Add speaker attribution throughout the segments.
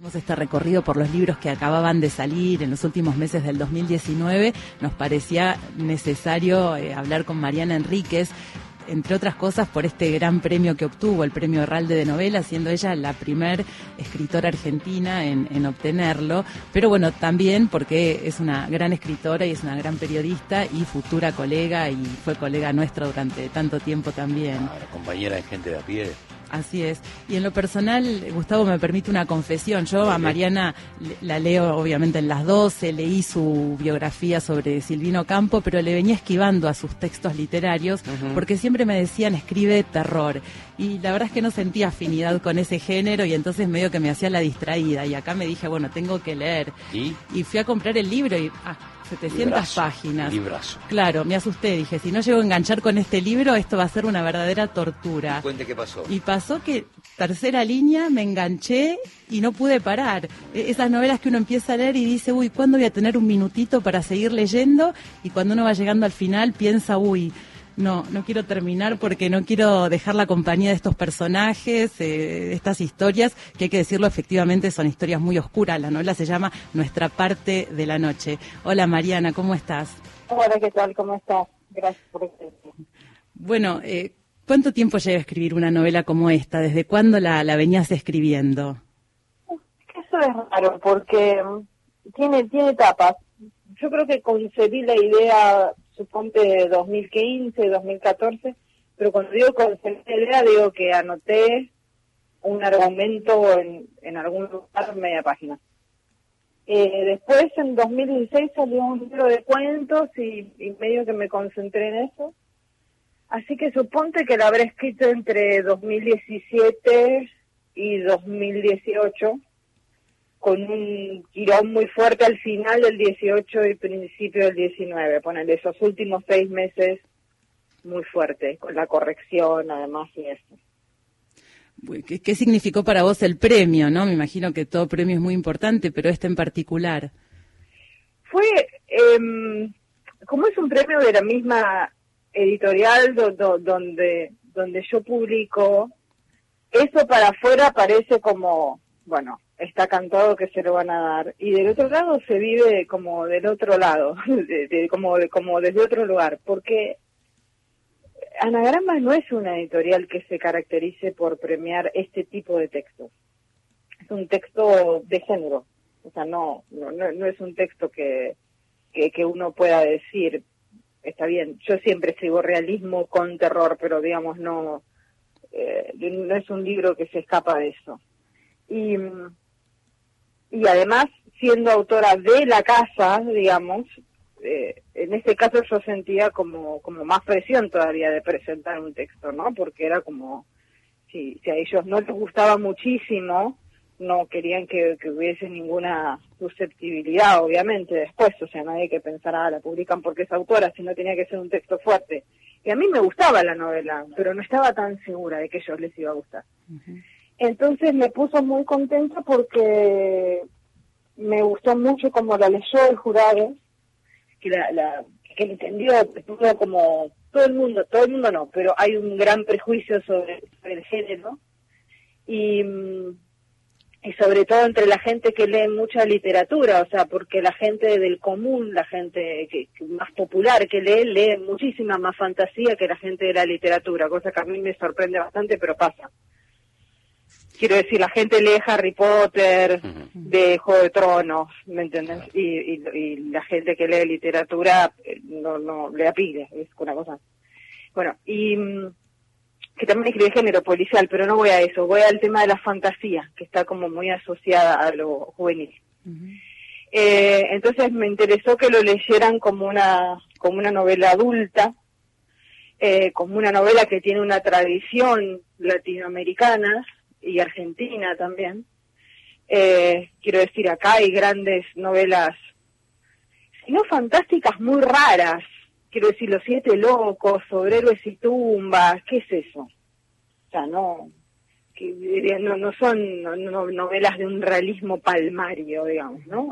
Speaker 1: Este recorrido por los libros que acababan de salir en los últimos meses del 2019, nos parecía necesario hablar con Mariana Enríquez, entre otras cosas por este gran premio que obtuvo, el Premio Herralde de Novela, siendo ella la primer escritora argentina en obtenerlo, pero bueno, también porque es una gran escritora y es una gran periodista y futura colega, y fue colega nuestra durante tanto tiempo también.
Speaker 2: La compañera de Gente de a Pie.
Speaker 1: Así es. Y en lo personal, Gustavo, me permite una confesión. Yo a Mariana la leo obviamente en las 12, leí su biografía sobre Silvino Campo, pero le venía esquivando a sus textos literarios porque siempre me decían escribe terror. Y la verdad es que no sentía afinidad con ese género y entonces medio que me hacía la distraída. Y acá me dije, bueno, tengo que leer. Y fui a comprar el libro y... 700 páginas.
Speaker 2: Librazo.
Speaker 1: Claro, me asusté, dije, si no llego a enganchar con este libro, esto va a ser una verdadera tortura.
Speaker 2: Cuente qué pasó.
Speaker 1: Y pasó que, tercera línea, me enganché y no pude parar. Esas novelas que uno empieza a leer y dice, uy, ¿cuándo voy a tener un minutito para seguir leyendo? Y cuando uno va llegando al final, piensa, uy, no quiero terminar porque no quiero dejar la compañía de estos personajes, de estas historias, que hay que decirlo, efectivamente son historias muy oscuras. La novela se llama Nuestra parte de la noche. Hola Mariana, ¿cómo estás?
Speaker 3: Hola, ¿qué tal? ¿Cómo estás? Gracias por estar aquí.
Speaker 1: Bueno, ¿cuánto tiempo lleva a escribir una novela como esta? ¿Desde cuándo la venías escribiendo?
Speaker 3: Eso es raro porque tiene etapas. Yo creo que concebí la idea, suponte 2015, 2014, pero cuando digo concebí la idea, digo que anoté un argumento en algún lugar, media página. Después, en 2016, salió un libro de cuentos y medio que me concentré en eso. Así que suponte que la habré escrito entre 2017 y 2018, con un tirón muy fuerte al final del 18 y principio del 19. Ponele esos últimos 6 meses muy fuerte, con la corrección además y eso.
Speaker 1: ¿Qué significó para vos el premio, no? Me imagino que todo premio es muy importante, pero este en particular.
Speaker 3: Fue, como es un premio de la misma editorial donde yo publico, eso para afuera parece como, bueno, está cantado que se lo van a dar. Y del otro lado se vive como del otro lado, como desde otro lugar, porque Anagrama no es una editorial que se caracterice por premiar este tipo de textos. Es un texto de género. O sea, no es un texto que uno pueda decir, está bien, yo siempre escribo realismo con terror, pero digamos no es un libro que se escapa de eso. Y además, siendo autora de la casa, digamos, en este caso yo sentía como más presión todavía de presentar un texto, ¿no? Porque era como, si a ellos no les gustaba muchísimo, no querían que hubiese ninguna susceptibilidad, obviamente, después, o sea, nadie que pensara, la publican porque es autora, sino tenía que ser un texto fuerte. Y a mí me gustaba la novela, pero no estaba tan segura de que a ellos les iba a gustar. Uh-huh. Entonces me puso muy contenta porque me gustó mucho como la leyó el jurado, que que entendió como todo el mundo no, pero hay un gran prejuicio sobre el género y sobre todo entre la gente que lee mucha literatura, o sea, porque la gente del común, la gente que más popular que lee muchísima más fantasía que la gente de la literatura, cosa que a mí me sorprende bastante, pero pasa. Quiero decir, la gente lee Harry Potter, de Juego de Tronos, ¿me entiendes? Y la gente que lee literatura no le apide, es una cosa. Bueno, y que también escribe género policial, pero no voy a eso, voy al tema de la fantasía, que está como muy asociada a lo juvenil. Uh-huh. Entonces me interesó que lo leyeran como una novela adulta, como una novela que tiene una tradición latinoamericana y argentina también. Quiero decir, acá hay grandes novelas, si no fantásticas, muy raras. Quiero decir, Los Siete Locos, Sobre Héroes y Tumbas, ¿qué es eso? O sea, no son novelas de un realismo palmario, digamos, ¿no?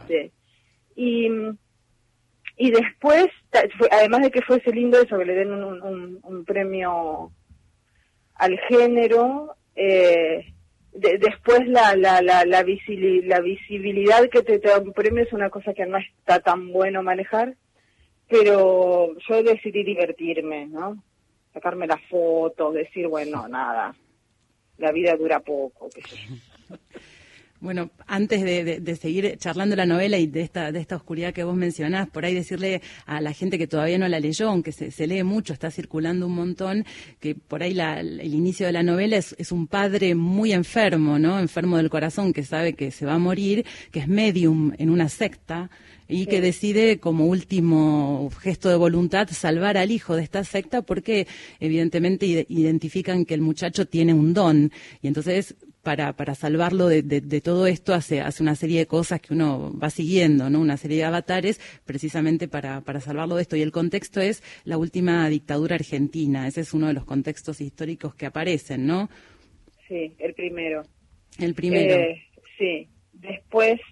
Speaker 3: Y después, además de que fuese lindo eso, que le den un premio al género, después la visibilidad que te da un premio es una cosa que no está tan bueno manejar, pero yo decidí divertirme, ¿no? Sacarme las fotos, decir, bueno, nada, la vida dura poco, qué sé yo.
Speaker 1: Bueno, antes de seguir charlando la novela y de esta oscuridad que vos mencionás, por ahí decirle a la gente que todavía no la leyó, aunque se lee mucho, está circulando un montón, que por ahí el inicio de la novela es un padre muy enfermo, ¿no? Enfermo del corazón, que sabe que se va a morir, que es medium en una secta, y que decide como último gesto de voluntad salvar al hijo de esta secta porque evidentemente identifican que el muchacho tiene un don, y entonces para salvarlo de todo esto hace una serie de cosas que uno va siguiendo, ¿no? Una serie de avatares precisamente para salvarlo de esto. Y el contexto es la última dictadura argentina. Ese es uno de los contextos históricos que aparecen, ¿no?
Speaker 3: Sí, el primero.
Speaker 1: El primero.
Speaker 3: Sí. Después,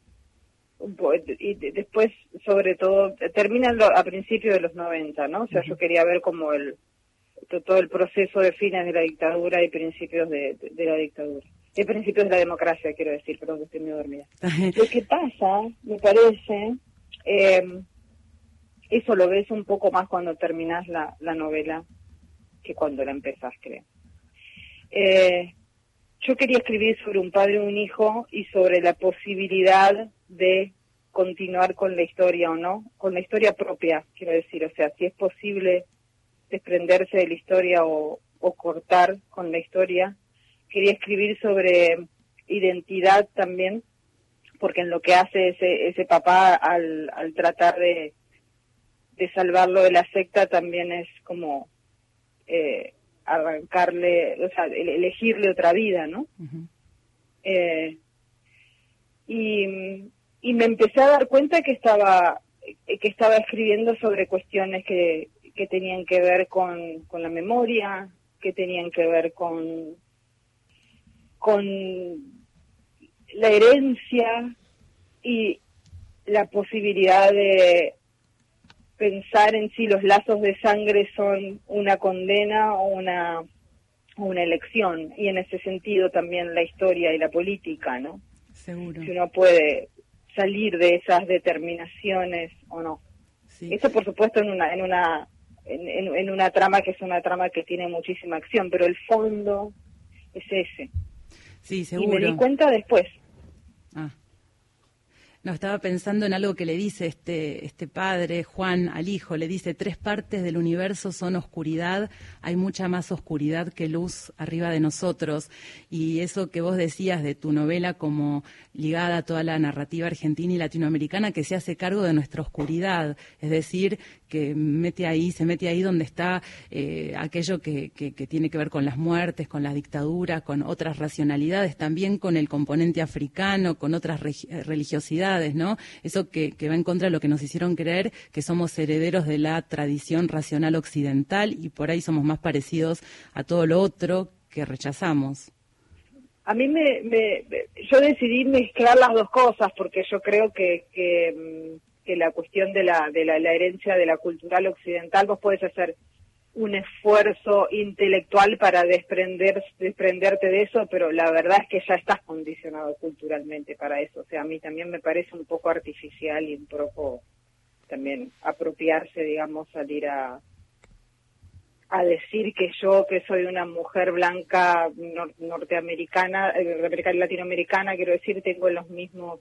Speaker 3: sobre todo, terminan a principios de los 90, ¿no? O sea, yo quería ver como todo el proceso de fines de la dictadura y principios de la dictadura. Y principios de la democracia, quiero decir, perdón que estoy medio dormida. Lo que pasa, me parece, eso lo ves un poco más cuando terminás la novela que cuando la empezás, creo. Yo quería escribir sobre un padre y un hijo y sobre la posibilidad de continuar con la historia o no, con la historia propia, quiero decir, o sea, si es posible desprenderse de la historia o cortar con la historia. Quería escribir sobre identidad también, porque en lo que hace ese papá al tratar de salvarlo de la secta también es como arrancarle, o sea, elegirle otra vida, ¿no? Uh-huh. Y me empecé a dar cuenta que estaba escribiendo sobre cuestiones que tenían que ver con la memoria, que tenían que ver con la herencia y la posibilidad de pensar en si los lazos de sangre son una condena o una elección, y en ese sentido también la historia y la política, ¿no?
Speaker 1: Seguro.
Speaker 3: Si uno puede salir de esas determinaciones o no. Sí. Eso, por supuesto, en una trama que es una trama que tiene muchísima acción, pero el fondo es ese.
Speaker 1: Sí, seguro.
Speaker 3: Y me di cuenta después.
Speaker 1: No, estaba pensando en algo que le dice este padre, Juan, al hijo. Le dice: 3 partes del universo son oscuridad, hay mucha más oscuridad que luz arriba de nosotros. Y eso que vos decías de tu novela como ligada a toda la narrativa argentina y latinoamericana, que se hace cargo de nuestra oscuridad, es decir, que se mete ahí donde está aquello que tiene que ver con las muertes, con las dictaduras, con otras racionalidades, también con el componente africano, con otras religiosidades, ¿no? Eso que va en contra de lo que nos hicieron creer, que somos herederos de la tradición racional occidental y por ahí somos más parecidos a todo lo otro que rechazamos.
Speaker 3: A mí yo decidí mezclar las dos cosas porque yo creo que la cuestión de la herencia de la cultural occidental, vos podés hacer un esfuerzo intelectual para desprenderte de eso, pero la verdad es que ya estás condicionado culturalmente para eso. O sea, a mí también me parece un poco artificial y un poco también apropiarse, digamos, salir a decir que yo, que soy una mujer blanca norteamericana, latinoamericana, quiero decir, tengo los mismos,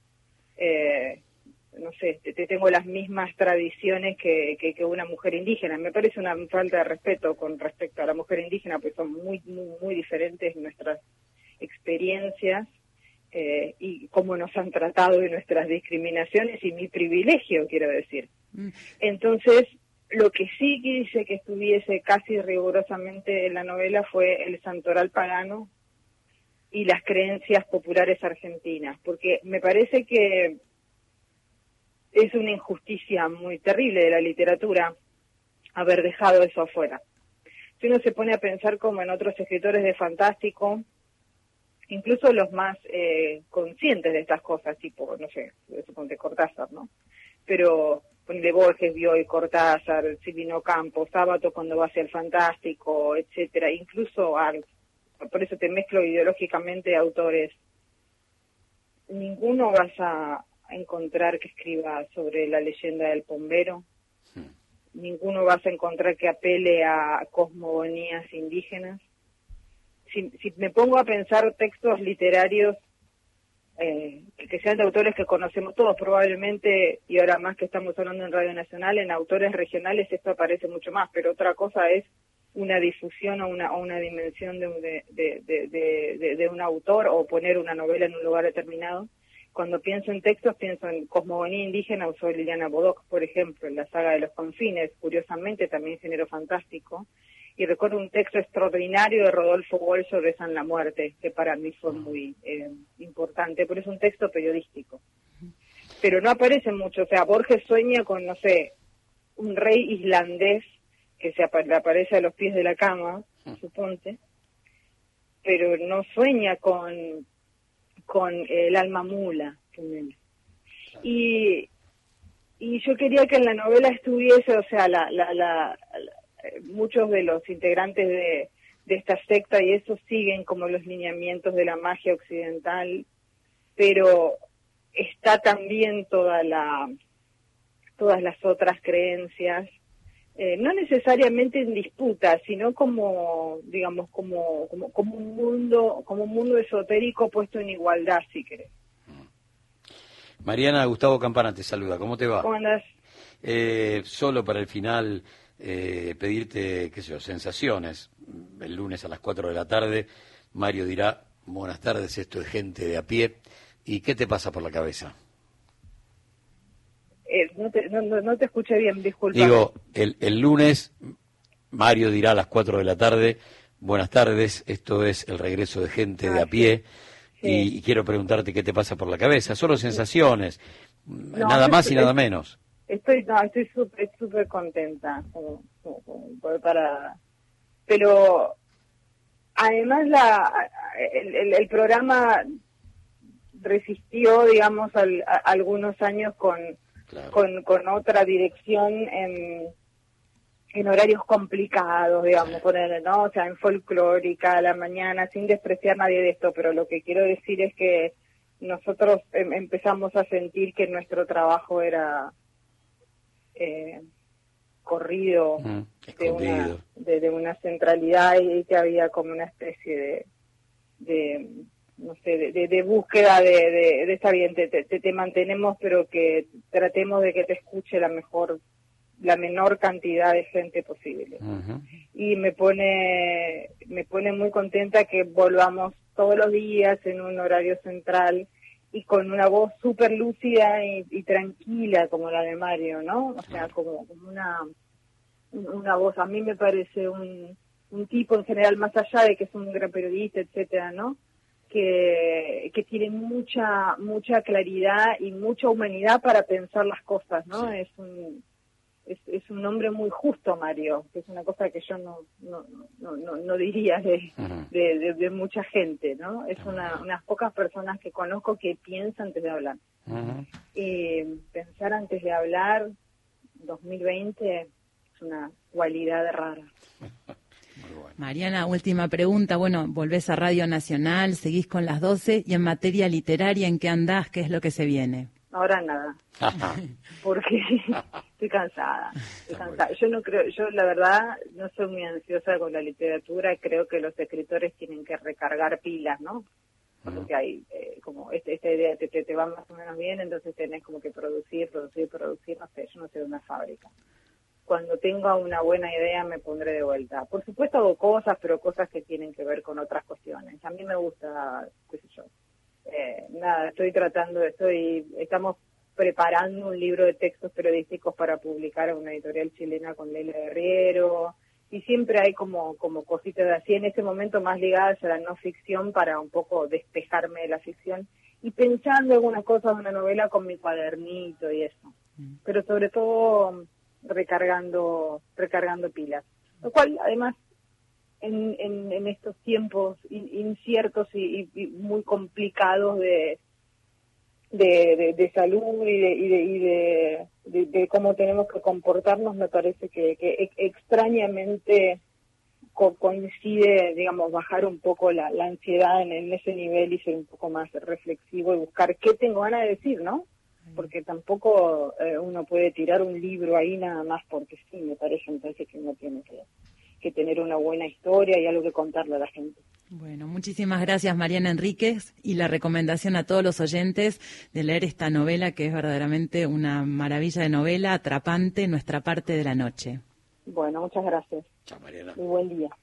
Speaker 3: tengo las mismas tradiciones que una mujer indígena. Me parece una falta de respeto con respecto a la mujer indígena, pues son muy, muy, muy diferentes nuestras experiencias y cómo nos han tratado y nuestras discriminaciones y mi privilegio, quiero decir. Entonces, lo que sí quise que estuviese casi rigurosamente en la novela fue el santoral pagano y las creencias populares argentinas, porque me parece que es una injusticia muy terrible de la literatura haber dejado eso afuera. Si uno se pone a pensar como en otros escritores de fantástico, incluso los más conscientes de estas cosas, tipo, no sé, suponte Cortázar, ¿no? Pero ponle Borges, Bioy, Cortázar, Silvino Campos, Sábato cuando va hacia el fantástico, etcétera, incluso por eso te mezclo ideológicamente autores, ninguno vas a encontrar que escriba sobre la leyenda del Pombero, ninguno vas a encontrar que apele a cosmogonías indígenas. Si me pongo a pensar textos literarios que sean de autores que conocemos todos probablemente, y ahora más que estamos hablando en Radio Nacional, en autores regionales esto aparece mucho más, pero otra cosa es una difusión o una dimensión de un autor, o poner una novela en un lugar determinado. Cuando pienso en textos, pienso en Cosmogonía Indígena, usó Liliana Bodoc, por ejemplo, en la saga de los confines, curiosamente también género fantástico, y recuerdo un texto extraordinario de Rodolfo Walsh sobre San la Muerte, que para mí fue muy importante, pero es un texto periodístico. Pero no aparece mucho, o sea, Borges sueña con, no sé, un rey islandés que le aparece a los pies de la cama, suponte, pero no sueña con el alma mula. Y yo quería que en la novela estuviese, o sea, muchos de los integrantes de esta secta y eso siguen como los lineamientos de la magia occidental, pero está también todas las otras creencias, no necesariamente en disputa, sino como, digamos, como un mundo esotérico puesto en igualdad, si querés.
Speaker 2: Mariana, Gustavo Campana te saluda, ¿cómo te va?
Speaker 3: ¿Cómo andás?
Speaker 2: Solo para el final, pedirte, qué sé yo, sensaciones. El lunes a las 4 de la tarde, Mario dirá, buenas tardes, esto es Gente de a Pie. ¿Y qué te pasa por la cabeza?
Speaker 3: No te escuché bien, disculpa.
Speaker 2: Digo, el lunes, Mario dirá a las 4 de la tarde, buenas tardes, esto es el regreso de Gente de a Pie. Sí. Y quiero preguntarte qué te pasa por la cabeza. Solo sensaciones, nada más y nada menos.
Speaker 3: Estoy súper contenta pero además el programa resistió, digamos, algunos años con otra dirección en horarios complicados, digamos, ponerle, ¿no? O sea, en folclórica a la mañana, sin despreciar a nadie de esto, pero lo que quiero decir es que nosotros empezamos a sentir que nuestro trabajo era corrido de una centralidad, y que había como una especie de búsqueda de está bien, te mantenemos, pero que tratemos de que te escuche la menor cantidad de gente posible. Y me pone muy contenta que volvamos todos los días en un horario central y con una voz súper lúcida y tranquila como la de Mario, ¿no? O sea, como una voz, a mí me parece un tipo en general, más allá de que es un gran periodista, etcétera, ¿no? Que tiene mucha claridad y mucha humanidad para pensar las cosas, ¿no? Sí. Es un hombre muy justo, Mario, que es una cosa que yo no diría de mucha gente, ¿no? Es unas pocas personas que conozco que piensan antes de hablar. Pensar antes de hablar, 2020, es una cualidad rara.
Speaker 1: Mariana, última pregunta. Bueno, volvés a Radio Nacional, seguís con las 12, y en materia literaria, ¿en qué andás? ¿Qué es lo que se viene?
Speaker 3: Ahora nada, porque estoy cansada. Yo la verdad no soy muy ansiosa con la literatura, creo que los escritores tienen que recargar pilas, ¿no? Porque hay como esta idea te va más o menos bien, entonces tenés como que producir, no sé, yo no sé de una fábrica. Cuando tenga una buena idea me pondré de vuelta. Por supuesto hago cosas, pero cosas que tienen que ver con otras cuestiones. A mí me gusta, qué sé yo. Estamos preparando un libro de textos periodísticos para publicar en una editorial chilena con Leila Guerriero, y siempre hay como cositas así, en este momento más ligadas a la no ficción, para un poco despejarme de la ficción, y pensando algunas cosas de una novela con mi cuadernito y eso, pero sobre todo recargando pilas, lo cual además en estos tiempos inciertos y muy complicados de salud y de cómo tenemos que comportarnos, me parece que extrañamente coincide, digamos, bajar un poco la ansiedad en ese nivel y ser un poco más reflexivo y buscar qué tengo ganas de decir, ¿no? Porque tampoco uno puede tirar un libro ahí nada más porque sí, me parece entonces que uno tiene que tener una buena historia y algo que contarle a la gente.
Speaker 1: Bueno, muchísimas gracias Mariana Enríquez, y la recomendación a todos los oyentes de leer esta novela, que es verdaderamente una maravilla de novela, atrapante, Nuestra parte de la noche.
Speaker 3: Bueno, muchas gracias.
Speaker 2: Chao, Mariana.
Speaker 3: Muy buen día.